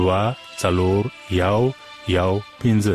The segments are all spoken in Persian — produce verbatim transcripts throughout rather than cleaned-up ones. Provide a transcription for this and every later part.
و چلور یو یو پینزه.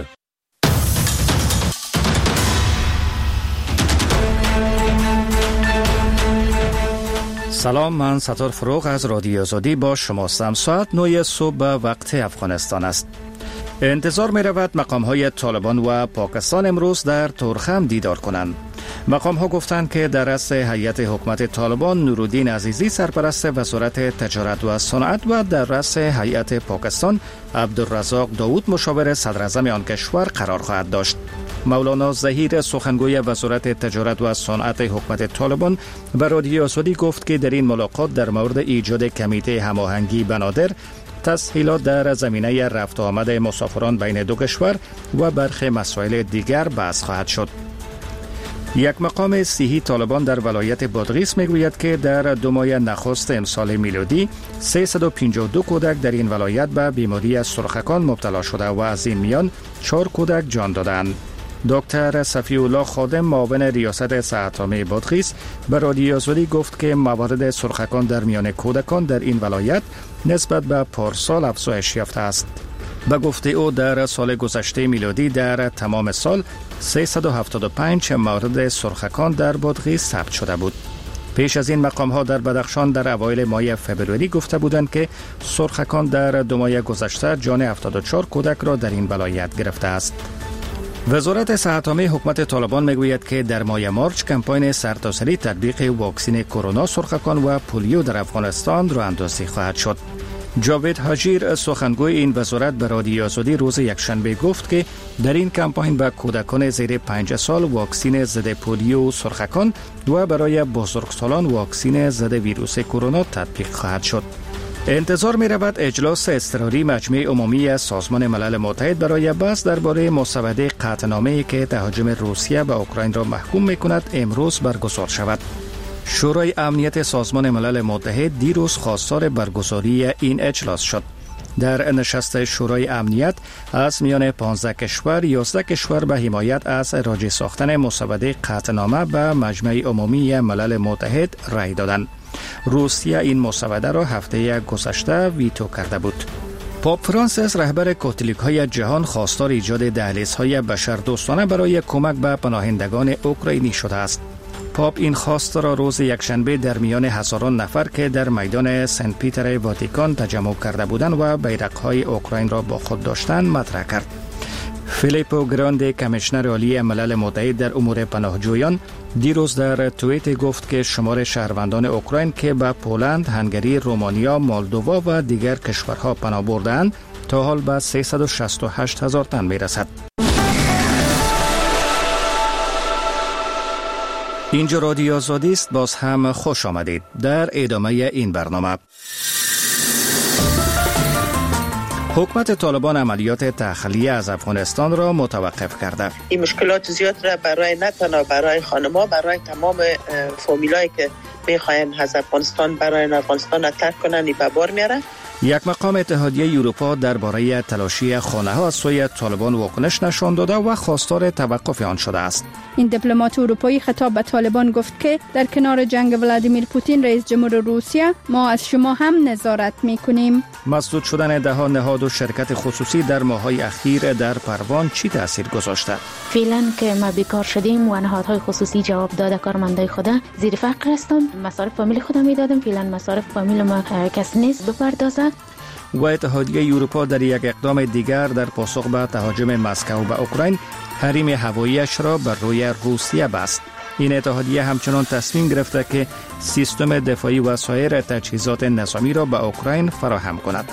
سلام، من ستار فروغ از رادیو آزادی با شماستم. ساعت نه صبح به وقت افغانستان است. انتظار می رود مقام های طالبان و پاکستان امروز در تورخم دیدار کنند. مقام ها گفتند که در رأس هیئت حکومت طالبان نورالدین عزیزی سرپرست وزارت تجارت و صنعت و در رأس هیئت پاکستان عبدالرزاق داود مشاور صدر اعظم آن کشور قرار خواهد داشت. مولانا ظهیر سخنگوی وزارت تجارت و صنعت حکومت طالبان به رادیو آزادی گفت که در این ملاقات در مورد ایجاد کمیته هماهنگی بنادر، تسهیلات در زمینه رفت و آمد مسافران بین دو کشور و برخی مسائل دیگر بحث خواهد شد. یک مقام صحی طالبان در ولایت بادغیس میگوید که در دو ماه نخست امسال میلادی سیصد و پنجاه و دو کودک در این ولایت به بیماری سرخکان مبتلا شده و از این میان چهار کودک جان دادند. دکتر صفی الله خادم معاون ریاست صحت عامه بادغیس به رادیو آزادی گفت که موارد سرخکان در میان کودکان در این ولایت نسبت به پارسال افزایش یافته است. به گفته او در سال گذشته میلادی در تمام سال سیصد و هفتاد و پنج مورد سرخکان در بادغیس ثبت شده بود. پیش از این مقام ها در بدخشان در اوایل ماه فوریه گفته بودند که سرخکان در دو ماه گذشته جان هفتاد و چهار کودک را در این ولایت گرفته است. وزارت صحت عامه حکومت طالبان میگوید که در ماه مارچ کمپاین سرتاسری تطبیق واکسن کرونا سرخکان و پولیو در افغانستان راه اندازی خواهد شد. جاوید حاجیر سخنگوی این وزارت به رادیو آزادی روز یکشنبه گفت که در این کمپاین به کودکان زیر پنج سال واکسن ضد پولیو سرخکان و برای بزرگسالان واکسن ضد ویروس کرونا تطبیق خواهد شد. انتظار می رود اجلاس اضطراری مجمع عمومی سازمان ملل متحد برای بحث درباره مسوده قطعنامه‌ای که تهاجم روسیه به اوکراین را محکوم می کند امروز برگزار شود. شورای امنیت سازمان ملل متحد دیروز خواستار برگزاری این اجلاس شد. در نشست شورای امنیت از میان پانزده کشور یازده کشور به حمایت از راجع ساختن مسوده قطعنامه به مجمع عمومی ملل متحد رأی دادند. روسیه این مسوده را هفته گذشته ویتو کرده بود. پاپ فرانسیس رهبر کاتولیک‌های جهان خواستار ایجاد دهلیزهای بشردوستانه برای کمک به پناهندگان اوکراینی شده است. پاپ این خواست را روز یکشنبه در میان هزاران نفر که در میدان سنت پیتر واتیکان تجمع کرده بودند و بیرق‌های اوکراین را با خود داشتند مطرح کرد. فیلیپو گراندی کمیشنر عالی ملل متحد در امور پناهجویان دیروز در توییت گفت که شمار شهروندان اوکراین که به پولند، هنگری، رومانیا، مولدووا و دیگر کشورها پناه بردند تا حال به سیصد و شصت و هشت هزار تن میرسد. اینجا رادیو آزادی است. باز هم خوش آمدید. در ادامه این برنامه حکومت طالبان عملیات تخلیه از افغانستان را متوقف کرده. این مشکلات زیاد را برای نه تنها برای خانم‌ها، برای تمام فامیلایی که می‌خواین از افغانستان برای افغانستان را ترک کنن به بار میاره. یک مقام اتحادیه اروپا درباره تلاشی خانه‌ها از سوی طالبان واکنش نشان داده و خواستار توقف آن شده است. این دیپلمات اروپایی خطاب به طالبان گفت که در کنار جنگ ولادیمیر پوتین رئیس جمهور روسیه ما از شما هم نظارت می‌کنیم. مسدود شدن ده ها نهاد و شرکت خصوصی در ماه‌های اخیر در پروان چی تاثیر گذاشته؟ فعلا که ما بیکار شدیم و نهادهای خصوصی جواب داده کارمندای خود زیر فقر هستم، مصارف فامیل خودم میدادم، فعلا مصارف فامیل ما کس نیست بپردازه. و اتحادیه اروپا در یک اقدام دیگر در پاسخ به تهاجم مسکو به اوکراین حریم هواییش را بر روی روسیه بست. این اتحادیه همچنان تصمیم گرفته که سیستم دفاعی و سایر تجهیزات نظامی را به اوکراین فراهم کند.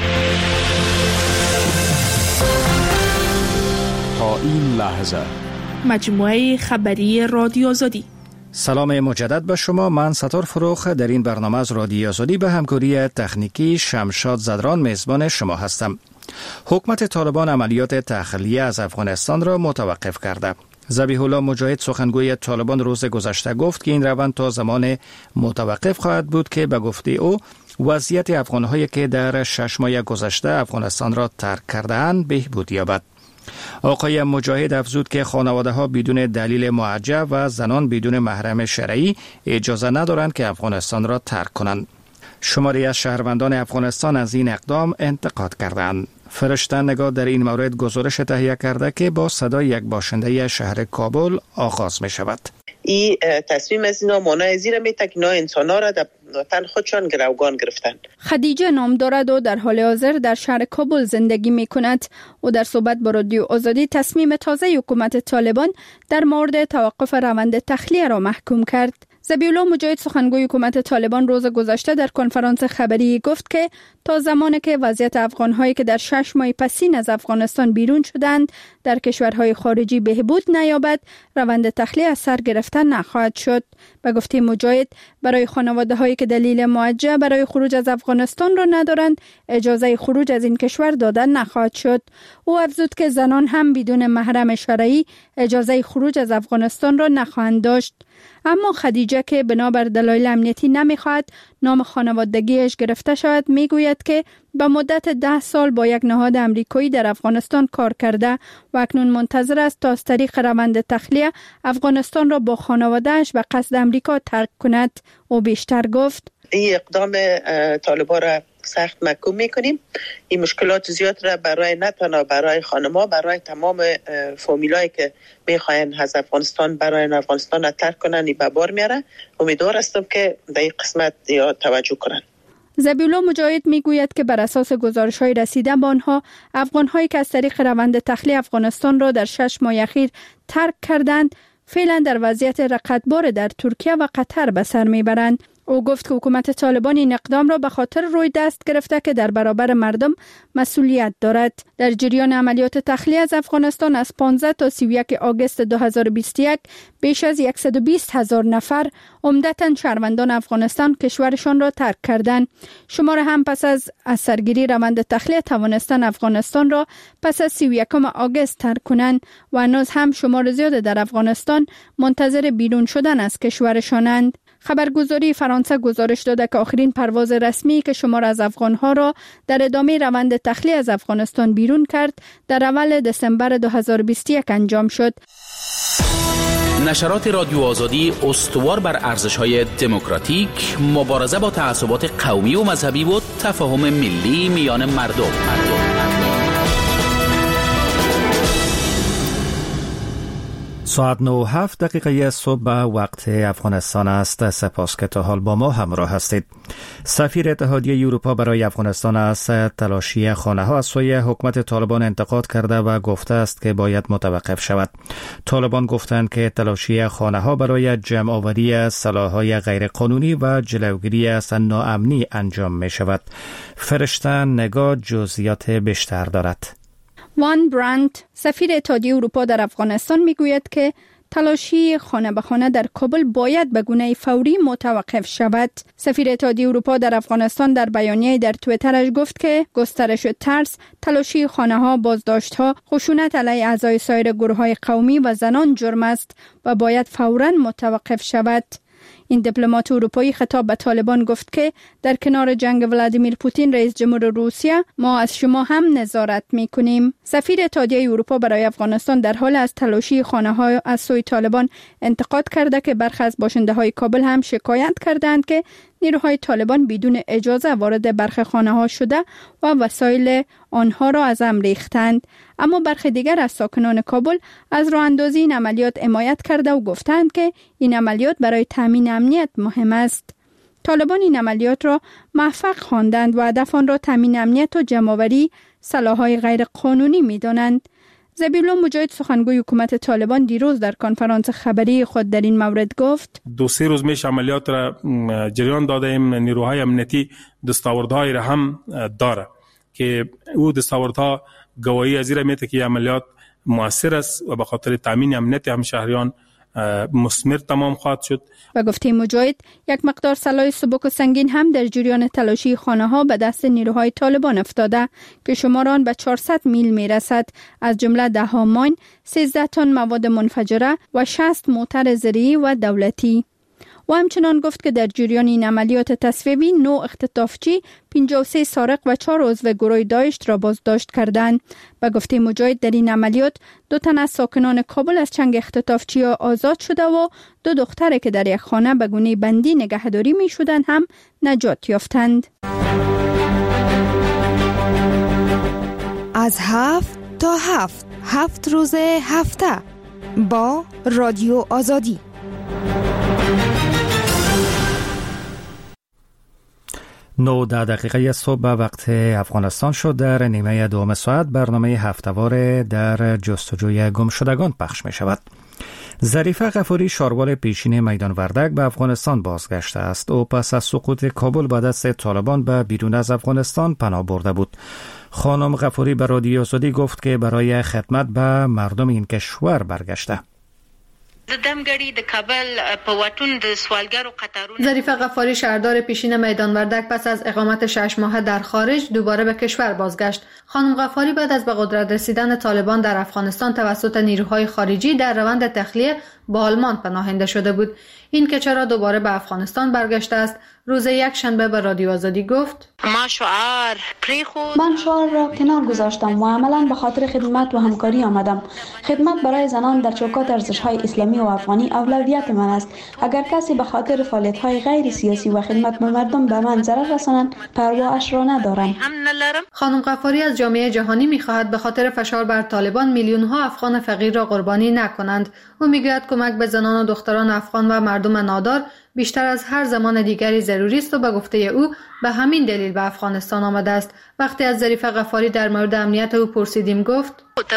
تا این لحظه مجموعه خبری رادیو آزادی. سلام مجدد به شما. من ستار فروغ در این برنامه از رادیو آزادی به همکاری تکنیکی شمشاد زدران میزبان شما هستم. حکومت طالبان عملیات تخلیه از افغانستان را متوقف کرده. ذبیح الله مجاهد سخنگوی طالبان روز گذشته گفت که این روند تا زمان متوقف خواهد بود که به گفته او وضعیت افغان‌هایی که در شش ماه گذشته افغانستان را ترک کرده‌اند بهبود یابد. آقای مجاهد افزود که خانواده‌ها بدون دلیل معجب و زنان بدون محرم شرعی اجازه ندارند که افغانستان را ترک کنند. شماری از شهروندان افغانستان از این اقدام انتقاد کردند. فرشته نگاه در این مورد گزارش تهیه کرده که با صدای یک باشنده شهر کابل آغاز می شود. این تصمیم از اینا مانع زیر میته که اینا انسانا را در وطن خودشان گروگان گرفتن. خدیجه نام دارد و در حال حاضر در شهر کابل زندگی می کند و در صحبت با رادیو آزادی تصمیم تازه حکومت طالبان در مورد توقف روند تخلیه را محکوم کرد. ذبیح الله مجاهد سخنگوی حکومت طالبان روز گذشته در کنفرانس خبری گفت که تا زمانی که وضعیت افغان‌هایی که در شش ماه پسین از افغانستان بیرون شدند در کشورهای خارجی بهبود نیابد، روند تخلیه از سر گرفتن نخواهد شد. به گفته مجاهد، برای خانواده‌هایی که دلیل موجه برای خروج از افغانستان را ندارند، اجازه خروج از این کشور داده نخواهد شد. او افزود که زنان هم بدون محرم شرعی اجازه خروج از افغانستان را نخواهند داشت. اما خدیجه که بنابر دلایل امنیتی نمیخواهد نام خانوادگیش گرفته شود، میگوید که به مدت ده سال با یک نهاد امریکایی در افغانستان کار کرده و اکنون منتظر است تا از طریق روند تخلیه افغانستان را با خانوادهش به قصد امریکا ترک کند. او بیشتر گفت: این اقدام طالبان را سخت محکوم میکنیم. این مشکلات زیاد را برای نه تنها برای خانم‌ها، برای تمام فامیلایی که میخواین از افغانستان برای افغانستان ترک کنن به بار میاره. امیدوار هستم که در این قسمت یا توجه کنن. ذبیح الله مجاهد میگوید که بر اساس گزارش‌های رسیده به آنها، افغان‌هایی که از طریق روند تخلیه افغانستان را در شش ماه اخیر ترک کردند، فعلا در وضعیت رقتبار در ترکیه و قطر به سر میبرند. او گفت که حکومت طالبان این اقدام را به خاطر روی دست گرفته که در برابر مردم مسئولیت دارد. در جریان عملیات تخلیه از افغانستان از پانزده تا سی و یک آگوست دو هزار و بیست و یک بیش از صد و بیست هزار نفر، عمدتاً شهروندان افغانستان، کشورشان را ترک کردند. شمار هم پس از از سرگیری روند تخلیه توانستن افغانستان را پس از سی و یکم آگوست ترک کنند و هنوز هم شمار زیاد در افغانستان منتظر بیرون شدن از کشورشانند. خبرگزاری فرانسه گزارش داده که آخرین پرواز رسمی که شمار از افغانها را در ادامه روند تخلیه از افغانستان بیرون کرد در اول دسامبر دو هزار و بیست و یک انجام شد. نشرات رادیو آزادی استوار بر ارزش‌های دموکراتیک، مبارزه با تعصبات قومی و مذهبی و تفاهم ملی میان مردم. مردم. ساعت نه و هفت دقیقه صبح به وقت افغانستان است. سپاس که تا حال با ما همراه هستید. سفیر اتحادیه اروپا برای افغانستان از تلاشی خانه‌ها از سوی حکومت طالبان انتقاد کرده و گفته است که باید متوقف شود. طالبان گفتند که تلاشی خانه‌ها برای جمع‌آوری سلاح‌های غیرقانونی و جلوگیری از ناامنی انجام می شود. فرشته نگاه جزئیات بیشتر دارد. وان برانت، سفیر اتحادیه اروپا در افغانستان، میگوید که تلاشی خانه به خانه در کابل باید به گونه فوری متوقف شود. سفیر اتحادیه اروپا در افغانستان در بیانیه در توییترش گفت که گسترش ترس، تلاشی خانه ها، بازداشت ها، خشونت علیه اعضای سایر گروه های قومی و زنان جرم است و باید فوراً متوقف شود. این دیپلمات اروپایی خطاب به طالبان گفت که در کنار جنگ ولادیمیر پوتین رئیس جمهور روسیه، ما از شما هم نظارت می‌کنیم. سفیر اتحادیه اروپا برای افغانستان در حال از تلاشی خانه‌ها از سوی طالبان انتقاد کرده که برخی از باشنده‌های کابل هم شکایت کردند که نیروهای طالبان بدون اجازه وارد برخی خانه‌ها شده و وسایل آنها را از هم ریختند. اما برخی دیگر از ساکنان کابل از راه اندازی این عملیات حمایت کرده و گفتند که این عملیات برای تامین امنیت مهم است. طالبان این عملیات را موفق خواندند و هدف آن را تامین امنیت و جمع‌آوری سلاح‌های غیر قانونی می‌دانند. ذبیح الله مجاهد سخنگوی حکومت طالبان دیروز در کنفرانس خبری خود در این مورد گفت: دو سه روز میش عملیات را جریان داده ایم. نیروهای امنیتی دستاوردهای را هم داره که او دستاوردها گواهی از این میده که عملیات مؤثر است و به خاطر تامین امنیت هم شهریان مثمر تمام خواهد شد. و گفته مجاهد یک مقدار سلاح سبک و سنگین هم در جریان تلاشی خانه ها به دست نیروهای طالبان افتاده که شمار آن به چهارصد میل می رسد، از جمله ده ها ماین، سیزده تن مواد منفجره و شصت موتر زرعی و دولتی. و همچنان گفت که در جریان این عملیات تصفیه‌ای نه اختطافچی، پنجاه و سه سارق و چهار عضو گروه داعش را بازداشت کردند. به گفته مجاهد در این عملیات دو تن از ساکنان کابل از چنگ اختطافچی‌ها آزاد شده و دو دختر که در یک خانه به گونه بندی نگهداری می شدند هم نجات یافتند. از هفت تا هفت هفت روز هفته با رادیو آزادی. نو ده دقیقه صبح وقت افغانستان شد. در نیمه دوم ساعت برنامه هفته‌وار در جستجوی گمشدگان پخش می شود. ظریفه غفاری شاروار پیشین میدان وردک به افغانستان بازگشته است. او پس از سقوط کابل به دست طالبان به بیرون از افغانستان پناه برده بود. خانم غفاری به رادیو آزادی گفت که برای خدمت به مردم این کشور برگشته. ظریفه غفاری شهردار پیشین میدان وردک پس از اقامت شش ماهه در خارج دوباره به کشور بازگشت. خانم غفاری بعد از به قدرت رسیدن طالبان در افغانستان توسط نیروهای خارجی در روند تخلیه به آلمان پناهنده شده بود. این که چرا دوباره به افغانستان برگشته است، روز یک شنبه به رادیو آزادی گفت: من شعار را کنار گذاشتم و عملا به خاطر خدمت و همکاری آمدم. خدمت برای زنان در چوکات ارزش‌های اسلامی و افغانی اولویت من است. اگر کسی به خاطر فعالیت‌های غیر سیاسی و خدمت به مردم به من ضرر رسانند، پرواش را ندارم. خانم غفاری از جامعه جهانی می‌خواهد به خاطر فشار بر طالبان میلیون‌ها افغان فقیر را قربانی نکنند. او می‌گوید کمک به زنان و دختران افغان و مردم نادار بیشتر از هر زمان دیگری ضروری است و به گفته او به همین دلیل به افغانستان آمده است. وقتی از ظریفه غفاری در مورد امنیت او پرسیدیم گفت: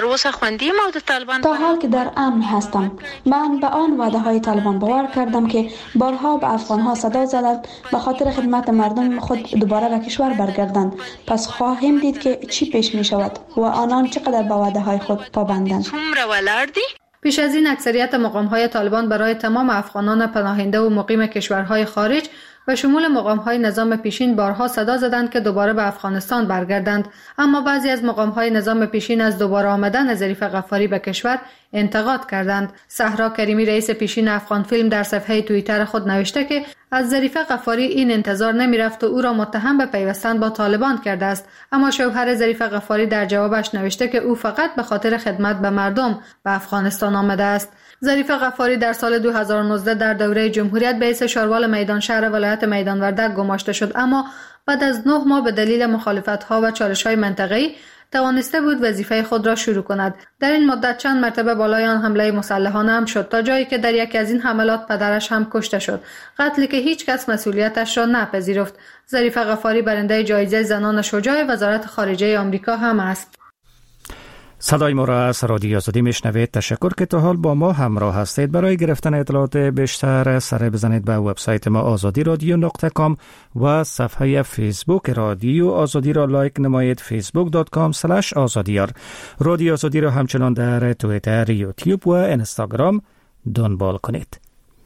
تا حال که در امن هستم. من به آن وعده های طالبان باور کردم که بارها به افغان ها صدا زدند به خاطر خدمت مردم خود دوباره به کشور برگردند. پس خواهیم دید که چی پیش می شود و آنان چقدر به وعده های خود پابندند. پیش از این اکثریت مقام‌های طالبان برای تمام افغانان پناهنده و مقیم کشورهای خارج و شمول مقام‌های نظام پیشین بارها صدا زدند که دوباره به افغانستان برگردند، اما بعضی از مقام‌های نظام پیشین از دوباره آمدن ظریفه غفاری به کشور انتقاد کردند. صحرا کریمی رئیس پیشین افغان فیلم در صفحه توییتر خود نوشته که از ظریفه غفاری این انتظار نمی‌رفت و او را متهم به پیوستن با طالبان کرده است، اما شوهر ظریفه غفاری در جوابش نوشته که او فقط به خاطر خدمت به مردم به افغانستان آمده است. ظریفه غفاری در سال دو هزار و نوزده در دوره جمهوریت به حیث شاروال میدان شهر ولایت میدان وردک گماشته شد، اما بعد از نه ماه به دلیل مخالفت‌ها و چالش‌های منطقه‌ای توانسته بود وظیفه خود را شروع کند. در این مدت چند مرتبه بالای آن حمله مسلحانه هم شد، تا جایی که در یکی از این حملات پدرش هم کشته شد، قتلی که هیچ کس مسئولیتش را نپذیرفت. ظریفه غفاری برنده جایزه زنان شجاع وزارت خارجه آمریکا هم است. صدای ما را از رادیو آزادی میشنوید. تشکر که تا حال با ما همراه هستید. برای گرفتن اطلاعات بیشتر سر بزنید به وبسایت ما آزادی رادیو نقطه کام و صفحه فیسبوک رادیو آزادی را لایک نمایید، فیسبوک دات کام اسلش آزادیار. رادیو آزادی را همچنان در توییتر، یوتیوب و اینستاگرام دنبال کنید.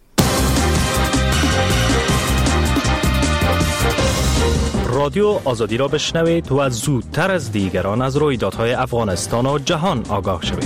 رادیو آزادی را بشنوید و زودتر از دیگران از رویدادهای افغانستان و جهان آگاه شوید.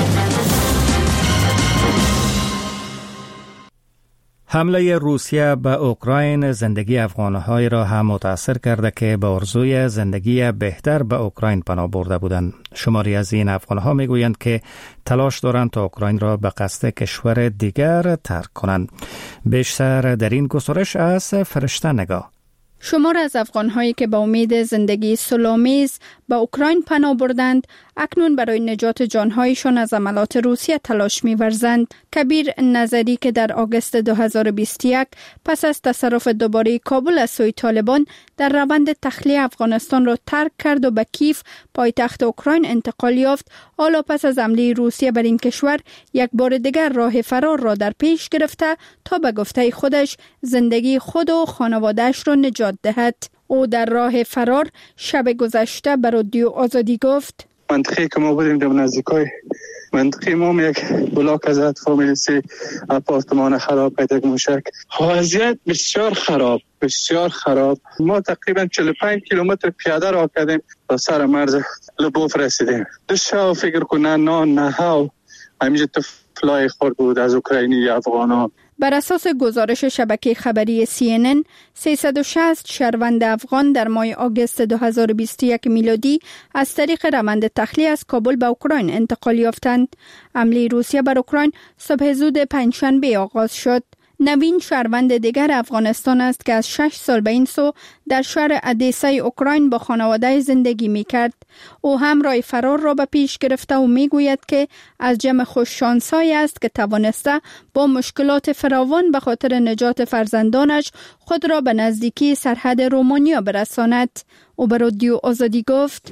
حمله روسیه به اوکراین زندگی افغان‌های را هم متاثر کرده که به آرزوی زندگی بهتر به اوکراین پناه برده بودند. شماری از این افغان‌ها میگویند که تلاش دارند تا اوکراین را به قصد کشور دیگر ترک کنند. بیشتر در این گزارش از فرشته نگاه. شمار از افغان‌هایی که با امید زندگی صلح‌آمیز به اوکراین پناه بردند، اکنون برای نجات جان‌هایشان از عملات روسیه تلاش می‌ورزند. کبیر نظری که در آگوست دو هزار و بیست و یک پس از تصرف دوباره کابل از سوی طالبان در روند تخلیه افغانستان را ترک کرد و به کیف پایتخت اوکراین انتقال یافت، حالا پس از حمله روسیه بر این کشور یک بار دیگر راه فرار را در پیش گرفته تا به گفته خودش زندگی خود و خانواده‌اش را نجات دهد. او در راه فرار شب گذشته به رادیو آزادی گفت: منطقه که ما بودیم در نزدیکای منطقه ما یک بلاک از فامیلی سی آپارتمان خراب پیدا موشک. وضعیت بسیار خراب بسیار خراب. ما تقریبا چهل و پنج کیلومتر پیاده راه کردیم تا سر مرز لبوف رسیدیم. دو شب فکر کنن نه نه ها همینجا فلای خورد بود از اوکراینی افغانا. بر اساس گزارش شبکه خبری سی ان ان، سیصد و شصت شهروند افغان در ماه آگوست دو هزار و بیست و یک میلادی از طریق روند تخلیه از کابل به اوکراین انتقال یافتند. حمله روسیه بر اوکراین صبح زود پنجشنبه آغاز شد. نوین شهروند دیگر افغانستان است که از شش سال به این سو در شهر ادیسا اوکراین با خانواده زندگی می کرد. او هم راه فرار را به پیش گرفته و می گوید که از جمع خوششانسایی است که توانسته با مشکلات فراوان به خاطر نجات فرزندانش خود را به نزدیکی سرحد رومانیا برساند. او به رادیو آزادی گفت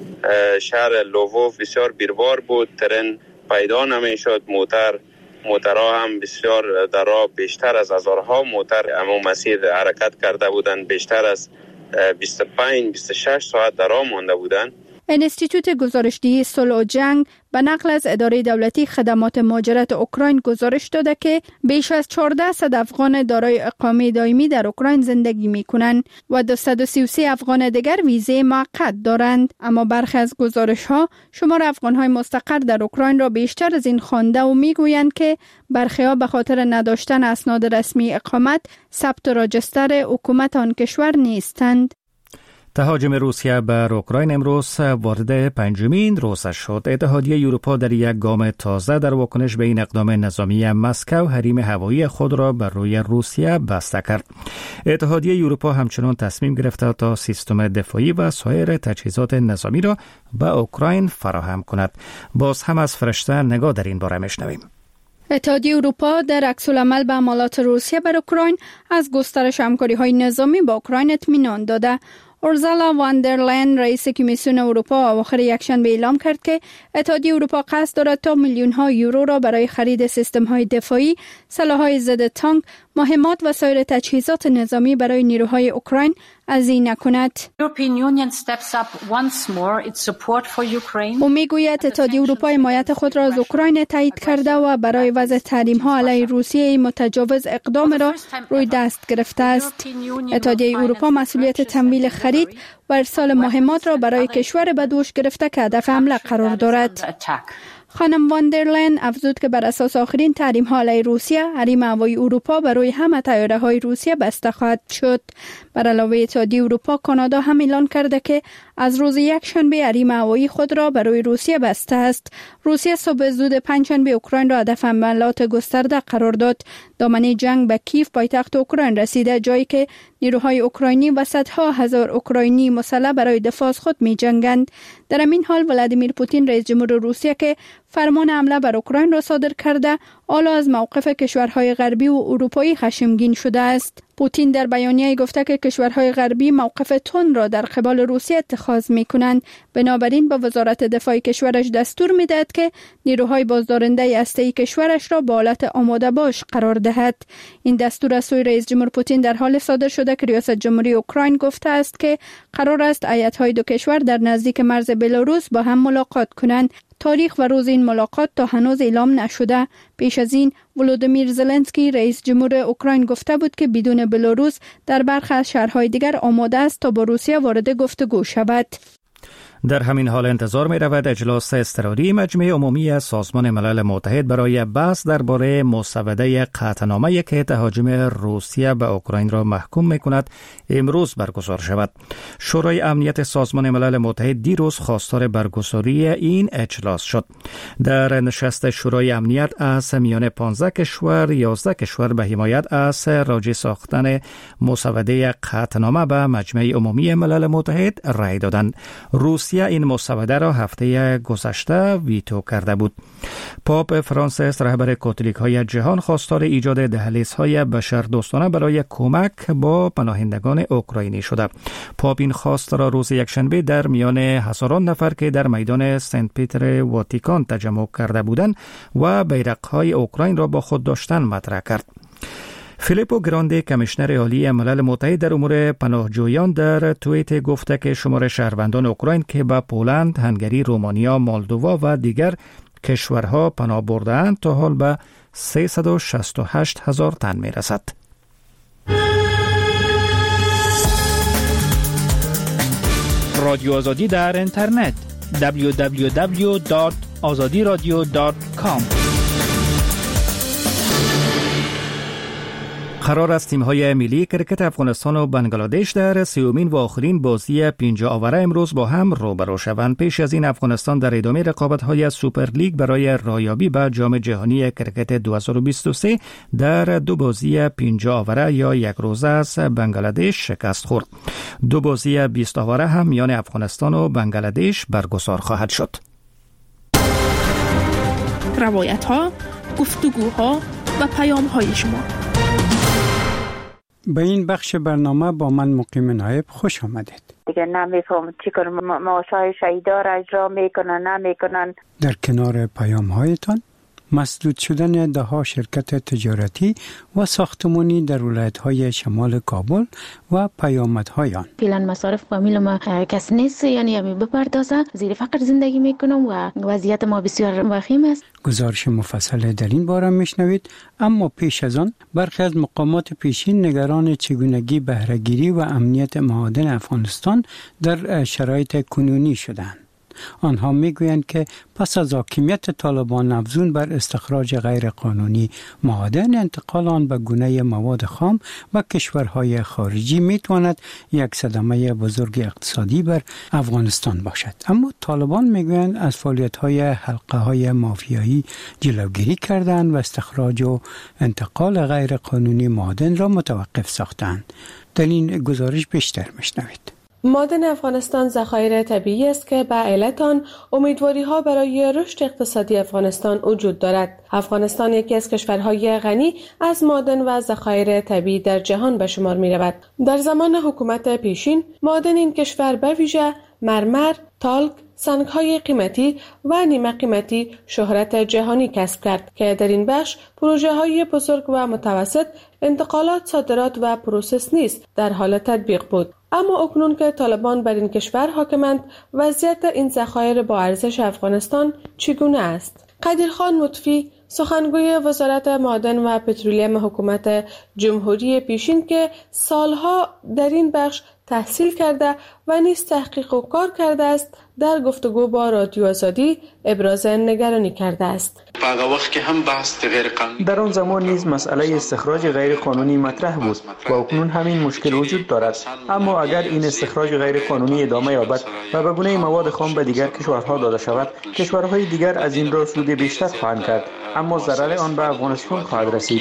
شهر لووف بسیار بیروار بود، ترن پیدا نمی شد، موتر موترها هم بسیار در راه بیشتر از هزارها موتر اما مسیر حرکت کرده بودند، بیشتر از بیست و پنج بیست و شش ساعت در راه مانده بودند. انستیتوت گزارشدهی صلح و جنگ به نقل از اداره دولتی خدمات مهاجرت اوکراین گزارش داده که بیش از چهارده صد افغان دارای اقامه دائمی در اوکراین زندگی می‌کنند و دویست و سی و سه افغان دیگر ویزه موقت دارند. اما برخی از گزارش‌ها شمار افغان‌های مستقر در اوکراین را بیشتر از این خوانده و می‌گویند که برخی‌ها به خاطر نداشتن اسناد رسمی اقامت ثبت و راجستر حکومت آن کشور نیستند. تهاجم روسیه بر اوکراین امروز وارد پنجمین روزش شد. اتحادیه اروپا در یک گام تازه در واکنش به این اقدام نظامی مسکو حریم هوایی خود را بر روی روسیه بسته کرد. اتحادیه اروپا همچنان تصمیم گرفته تا سیستم دفاعی و سایر تجهیزات نظامی را به اوکراین فراهم کند. باز هم از فرشته نگاه در این باره میشنویم. اتحادیه اروپا در عکس‌العمل به حملات روسیه بر اوکراین از گسترش همکاری‌های نظامی با اوکراین اطمینان داده. اورزالا واندرلاین رئیس کمیسیون اروپا آخر یکشنبه اعلام کرد که اتحادیه اروپا قصد دارد تا میلیون ها یورو را برای خرید سیستم های دفاعی، سلاح‌های ضد تانک، مهمات و سایر تجهیزات نظامی برای نیروهای اوکراین هزینه کند. او میگوید اتحادیه اروپا حمایت خود را از اوکراین تایید کرده و برای وضع تحریم‌ها علیه روسیه متجاوز اقدام را روی دست گرفته است. اتحادیه اروپا مسئولیت تمویل خرید و ارسال مهمات را برای کشور به دوش گرفته که هدف حمله قرار دارد. خانم واندرلاین افزود که بر اساس آخرین تحریم ها علیه روسیه، حریم هوایی اروپا برای همه طیاره های روسیه بسته خواهد شد. بر علاوه اتحادیه اروپا، کانادا هم اعلان کرده که از روز یکشنبه حریم هوایی خود را برای روسیه بسته است. روسیه صبح زود پنجشنبه اوکراین را هدف حملات گسترده قرار داد. دامنه جنگ به کیف پایتخت اوکراین رسیده، جایی که نیروهای اوکراینی و صدها هزار اوکراینی مسلح برای دفاع از خود می جنگند. در همین حال ولادیمیر پوتین رئیس جمهور روسیه که فرمان حمله بر اوکراین را صادر کرده، حالا از موقف کشورهای غربی و اروپایی خشمگین شده است. پوتین در بیانیه گفته که کشورهای غربی موقف تند را در قبال روسیه اتخاذ می‌کنند. بنابراین به وزارت دفاع کشورش دستور می‌دهد که نیروهای بازدارنده هسته‌ای کشورش را به حالت آماده باش قرار دهد. این دستور از سوی رئیس جمهور پوتین در حال صادر شده که ریاست جمهوری اوکراین گفته است که قرار است هیئت‌های دو کشور در نزدیک مرز بلاروس با هم ملاقات کنند. تاریخ و روز این ملاقات تا هنوز اعلام نشده. پیش از این ولودیمیر زلنسکی رئیس جمهور اوکراین گفته بود که بدون بلاروس در برخی از شهرهای دیگر آماده است تا با روسیه وارد گفتگو شود. در همین حال انتظار می رود اجلاس اضطراری مجمع عمومی سازمان ملل متحد برای بحث درباره مسوده قطعنامه‌ای که تهاجم روسیه به اوکراین را محکوم می کند امروز برگزار شود. شورای امنیت سازمان ملل متحد دیروز خواستار برگزاری این اجلاس شد. در نشست شورای امنیت از میان پانزده کشور یازده کشور به حمایت از راجع ساختن مسوده قطعنامه به مجمع عمومی ملل متحد رأی دادند. روسیه این مسوده را هفته گذشته ویتو کرده بود. پاپ فرانسیس رهبر کاتولیک‌های جهان خواستار ایجاد دهلیزهای بشردوستانه برای کمک با پناهندگان اوکراینی شده. پاپ این خواست را روز یکشنبه در میان هزاران نفر که در میدان سنت پیتر واتیکان تجمع کرده بودند و بیرق‌های اوکراین را با خود داشتن مطرح کرد. فیلیپو گراندی کمیشنر عالی ملل متحد در امور پناهجویان در توییت گفته که شمار شهروندان اوکراین که به پولند، هنگری، رومانیا، مولدووا و دیگر کشورها پناه برده‌اند تا حال به سیصد و شصت و هشت هزار تن می‌رسد. رادیو آزادی در اینترنت دبلیو دبلیو دبلیو دات آزادی رادیو دات کام. قرار است تیم‌های ملی کرکت افغانستان و بنگلادش در سومین و آخرین بازی پنج آوره امروز با هم روبرو شوند. پیش از این افغانستان در ادامه رقابت‌های سوپر لیگ برای رایابی به جام جهانی کرکت دو هزار و بیست و سه در دو بازی پنج آوره یا یک روزه از بنگلادش شکست خورد. دو بازی بیست آوره هم میان افغانستان و بنگلادش برگزار خواهد شد. روایت‌ها، گفتگوها و پیام‌های شما. به این بخش برنامه با من مقیم نایب خوش آمدید. دیگه نمیفهم چیکار معاشای شهیدا را اجرا میکنن نمیکنن. در کنار پیام‌هایتان مسدود شدن دهها شرکت تجارتی و ساختمانی در ولایت‌های شمال کابل و پیامدهای آن. فعلا مصارف فامیل ما کس نیست، یعنی همی بپردازه، زیر فقر زندگی میکنم و وضعیت ما بسیار وخیم است. گزارش مفصل در این باره میشنوید، اما پیش از آن برخی از مقامات پیشین نگران چگونگی بهره‌گیری و امنیت معادن افغانستان در شرایط کنونی شدند. آنها میگویند که پس از حاکمیت طالبان افزون بر استخراج غیر قانونی معادن، انتقال آن به گونه مواد خام و کشورهای خارجی میتواند یک صدمه بزرگ اقتصادی بر افغانستان باشد. اما طالبان میگویند از فعالیت‌های حلقه‌های مافیایی جلوگیری کردند و استخراج و انتقال غیر قانونی معادن را متوقف ساختند. در این گزارش بیشتر میشنوید. معادن افغانستان ذخایر طبیعی است که به علت آن امیدواری‌ها برای رشد اقتصادی افغانستان وجود دارد. افغانستان یکی از کشورهای غنی از معادن و ذخایر طبیعی در جهان به شمار می‌رود. در زمان حکومت پیشین معادن این کشور به ویژه مرمر، تالک، سنگ‌های قیمتی و نیمه قیمتی شهرت جهانی کسب کرد که در این بخش پروژه‌های بزرگ و متوسط، انتقالات، صادرات و پروسس نیز در حال تطبیق بود. اما اکنون که طالبان بر این کشور حاکمند، وضعیت این ذخایر با ارزش افغانستان چگونه است؟ قدیرخان مطفی، سخنگوی وزارت معادن و پترولیم حکومت جمهوری پیشین که سالها در این بخش تحصیل کرده و نیز تحقیق و کار کرده است، در گفتگو با رادیو آزادی ابراز نگرانی کرده است. در آن زمان نیز مسئله استخراج غیر قانونی مطرح بود و اکنون همین مشکل وجود دارد. اما اگر این استخراج غیر قانونی ادامه یابد و به گونه مواد خام به دیگر کشورها داده شود، کشورهای دیگر از این را سود بیشتر خواهند کرد، اما ضرر آن به افغانستان خواهد رسید.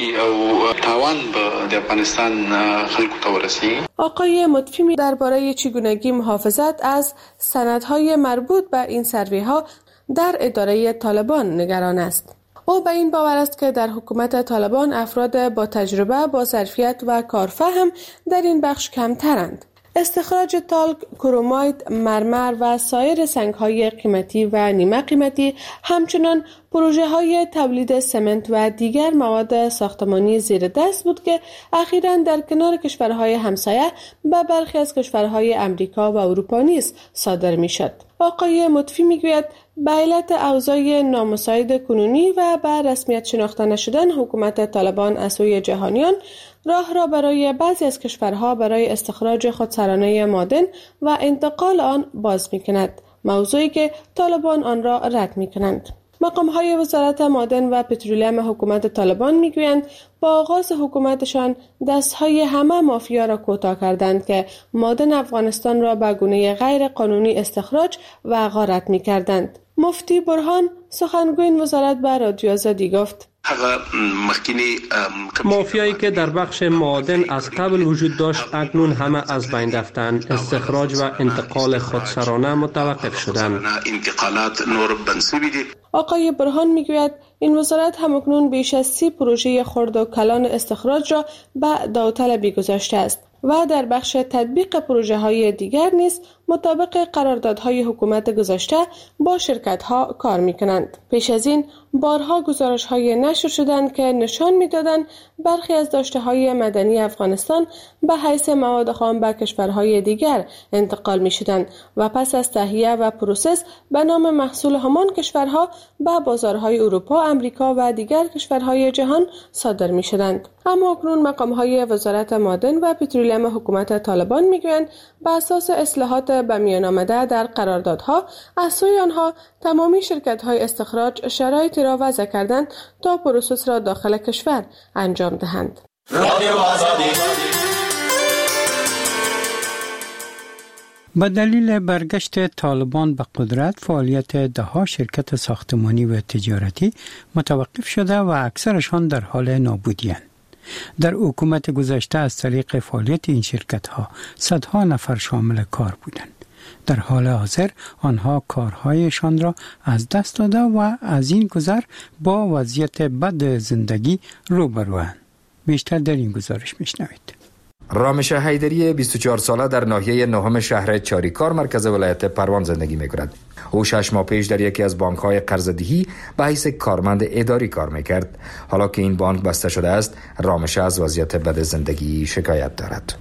آقای مطفی درباره چگونگی محافظت از سندهای مربوط به این سروی‌ها در اداره طالبان نگران است. او به این باور است که در حکومت طالبان افراد با تجربه، با ظرفیت و کارفهم در این بخش کمترند. استخراج تالک، کرومایت، مرمر و سایر سنگ‌های قیمتی و نیمه قیمتی، همچنان پروژه‌های تولید سمنت و دیگر مواد ساختمانی زیر دست بود که اخیراً در کنار کشورهای همسایه به برخی از کشورهای امریکا و اروپا نیز صادر می‌شد. آقای مطفی می‌گوید به علت اوضاع نامساعد کنونی و به رسمیت شناخته نشدن حکومت طالبان از سوی جهانیان، راه را برای بعضی از کشورها برای استخراج خودسرانه معادن و انتقال آن باز می‌کند، موضوعی که طالبان آن را رد می‌کنند. مقام‌های وزارت معادن و پترولیم حکومت طالبان می‌گویند با آغاز حکومتشان دست‌های همه مافیا را کوتاه کردند که معادن افغانستان را به گونه غیر قانونی استخراج و غارت می‌کردند. مفتی برهان، سخنگوی این وزارت، به رادیو آزادی گفت: مافیایی که در بخش معادن از قبل وجود داشت اکنون همه از بین رفتند. استخراج و انتقال خودسرانه متوقف شدند. آقای برهان میگوید این وزارت همکنون بیش از سی پروژه خرد و کلان استخراج را به داوطلبی گذاشته است و در بخش تطبیق پروژه های دیگر نیز مطابق قراردادهای حکومت گذاشته با شرکت ها کار می کنند. پیش از این بارها گزارش های نشر شدند که نشان می دادند برخی از داشته های مدنی افغانستان به حیث مواد خام به کشورهای دیگر انتقال می شدند و پس از تهیه و پروسس به نام محصول همان کشورها به بازارهای اروپا، امریکا و دیگر کشورهای جهان صادر می شدند. اما اکنون مقام های وزارت معادن و پترولیم حکومت طالبان می گویند به اساس اصلاحات به میان آمده در قراردادها از سوی آنها تمامی شرکت‌های استخراج شرایطی را وضع کردند تا پروسس را داخل کشور انجام دهند. رادیو آزادی. به دلیل برگشت طالبان به قدرت، فعالیت دهها شرکت ساختمانی و تجارتی متوقف شده و اکثرشان در حال نابودی‌اند. در حکومت گذشته از طریق فعالیت این شرکت‌ها صدها نفر شامل کار بودند. در حال حاضر آنها کارهایشان را از دست داده و از این گذر با وضعیت بد زندگی روبروند. بیشتر در این گزارش میشنوید. رامش حیدری بیست و چهار ساله در ناحیه نهم شهر چاریکار مرکز ولایت پروان زندگی می‌کند. او شش ماه پیش در یکی از بانک‌های قرضه‌دهی به حیث کارمند اداری کار می‌کرد. حالا که این بانک بسته شده است، رامش از وضعیت بد زندگی شکایت دارد.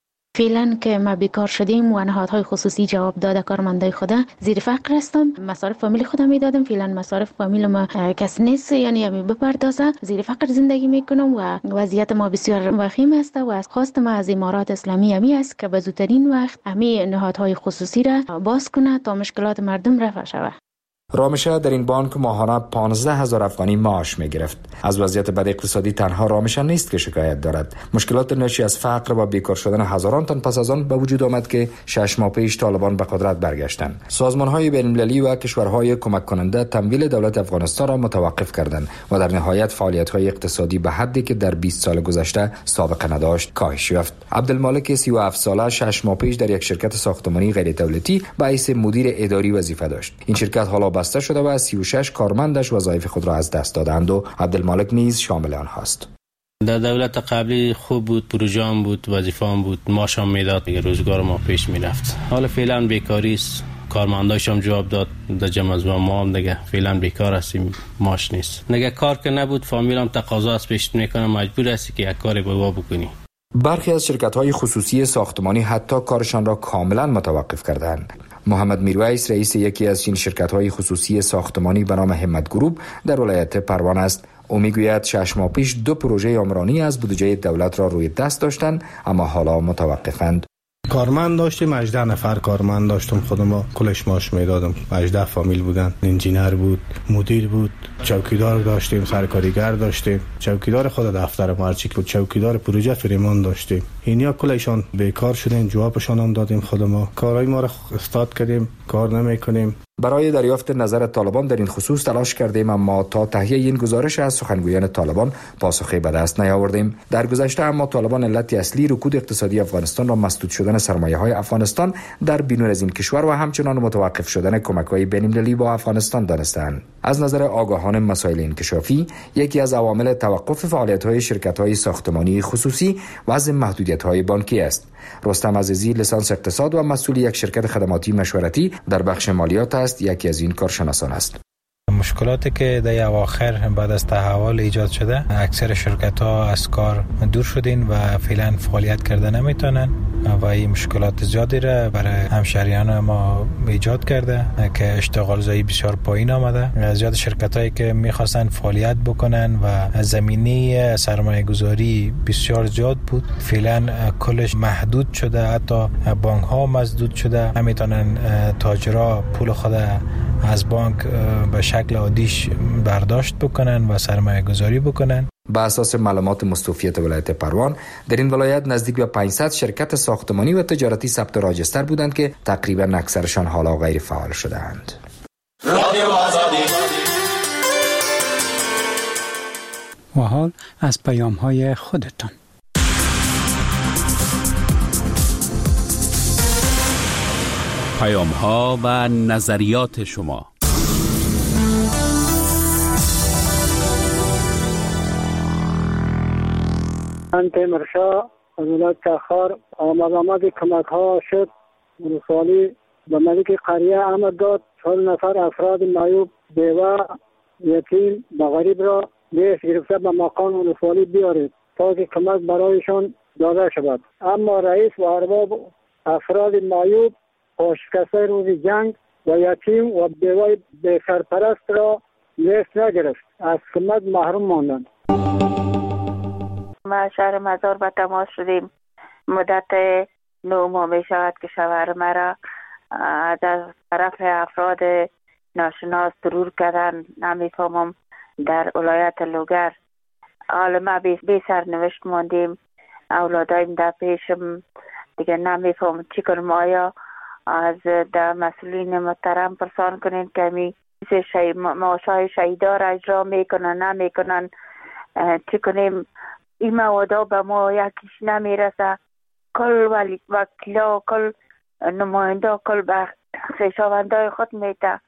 فعلا که ما بیکار شدیم و نهادهای خصوصی جواب داده کارمندای خدا زیر فقر هستم. مصارف فامیل خودم میدادم، فعلا مصارف فامیل ما کس نیست، یعنی همی بپردازه. زیر فقر زندگی میکنم و وضعیت ما بسیار وخیم است و از خواست ما از امارات اسلامی همی است که به زودترین وقت همی نهادهای خصوصی را باز کنه تا مشکلات مردم رفع شود. رامشه در این بانک ماهانه پانزده هزار افغانی معاش می گرفت. از وضعیت بد اقتصادی تنها رامشه نیست که شکایت دارد. مشکلات ناشی از فقر و بیکار شدن هزاران تن پس از آن به وجود آمد که شش ماه پیش طالبان به قدرت برگشتند. سازمان‌های بین‌المللی و کشورهای کمک کننده تمویل دولت افغانستان را متوقف کردند و در نهایت فعالیت‌های اقتصادی به حدی که در بیست سال گذشته سابقه نداشت کاهش یافت. عبدالمالک سی و هفت ساله شش ماه پیش در یک شرکت ساختمانی غیر دولتی به حیث مدیر اداری وظیفه داشت. این شرکت حالا بسته شده و سی و شش کارمندش وظایف خود را از دست دادند و عبدالمالک نیز شامل آنهاست. در دولت قبلی خوب بود، پروژه‌ام بود، وظیفه‌ام بود، معاشم میداد، دیگه روزگار ما پیش میرفت. حالا فعلا بیکاری است، کارمنداشم جواب داد در جمع از ما هم دیگه فعلا بیکار هستیم، معاش نیست. دیگه کار که نبود فامیلم تقاضا از پیش میکنه، مجبور هستی که یک کاری بابا بکنی. برخی از شرکت‌های خصوصی ساختمانی حتی کارشان را کاملا متوقف کردند. محمد میرویس رئیس یکی از این شرکت‌های خصوصی ساختمانی به نام همت گروپ در ولایت پروان است. او میگوید شش ماه پیش دو پروژه عمرانی از بودجه دولت را روی دست داشتند اما حالا متوقفند. کارمند داشتیم، هجده نفر کارمند داشتم، خودم کلش معاش میدادم. هجده فامیل بودن، انجینر بود، مدیر بود، چوکیدار داشتیم، سرکاریگر داشتیم، چوکیدار خود دفتر مارچیک بود، چوکیدار پروژه فریمان داشتیم. اینیا کلشان بیکار شدن، جوابشان هم دادیم خودم. کارهای ما را استاد کردیم، کار نمیکنیم. برای دریافت نظر طالبان در این خصوص تلاش کردیم اما تا تهیه این گزارش از سخنگویان طالبان پاسخی به دست نیاوردیم. در گذشته اما طالبان علت اصلی رکود اقتصادی افغانستان را مسدود شدن سرمایه‌های افغانستان در بیرون از این کشور و همچنان متوقف شدن کمک‌های بین‌المللی با افغانستان دانستند. از نظر آگاهان مسائل انکشافی، یکی از عوامل توقف فعالیت‌های شرکت‌های ساختمانی خصوصی وضع محدودیت‌های بانکی است. رستم عزیزی لیسانس اقتصاد و مسئول یک شرکت خدماتی مشورتی در بخش مالیات است، یکی از این کارشناسان است. مشکلاتی که در اواخر بعد از تحول ایجاد شده، اکثر شرکت ها از کار دور شدین و فعلا فعالیت کرده نمیتونن و این مشکلات زیادی را برای همشهریان ما ایجاد کرده که اشتغال زایی بسیار پایین آمده. زیاد شرکت هایی که میخواستن فعالیت بکنن و زمینه سرمایه گذاری بسیار زیاد بود، فعلا کلش محدود شده، حتی بانک ها مسدود شده، نمیتونن تاجرها پول خود از بانک به شکل عادیش برداشت بکنن و سرمایه گذاری بکنن. با اساس معلومات مستوفیت ولایت پروان، در این ولایت نزدیک به پانصد شرکت ساختمانی و تجارتی ثبت راجستر بودند که تقریبا اکثرشان حالا غیر فعال شده‌اند. رادیو آزادی. و حال از پیام‌های خودتان. پیام‌ها و نظریات شما. من تیمرشاه از ولایت تخار آمد آمد کمک ها شد. ولسوالی به ملک قریه آمد داد. چهل نفر افراد معیوب، بیوه، یتیم و غریب را لیست گرفته به مقام ولسوالی بیارید تا که کمک برایشان داده شود. اما رئیس و ارباب افراد معیوب و شکسته روز جنگ و یتیم و بیوه به سرپرست را لیست نگرفت، از کمک محروم ماندند. ما شهر مزار به تماس شدیم. مدت نو ماه می شود که شوهر مرا از طرف افراد ناشناس ضرور کردن. نمیفهمم در ولایت لوگر حالا ما بی, بی سرنوشت ماندیم، اولادایم در پیشم دیگه نمیفهم چی کنم. آیا از در مسئولین محترم پرسان کنین که می شی... معاشای شهیدا را اجرا میکنن نمیکنن، چی کنیم؟ این موادا به ما یکیش نمیرسه. کل ولی وکیلا کل نماینده کل به خویشاوندای خود میده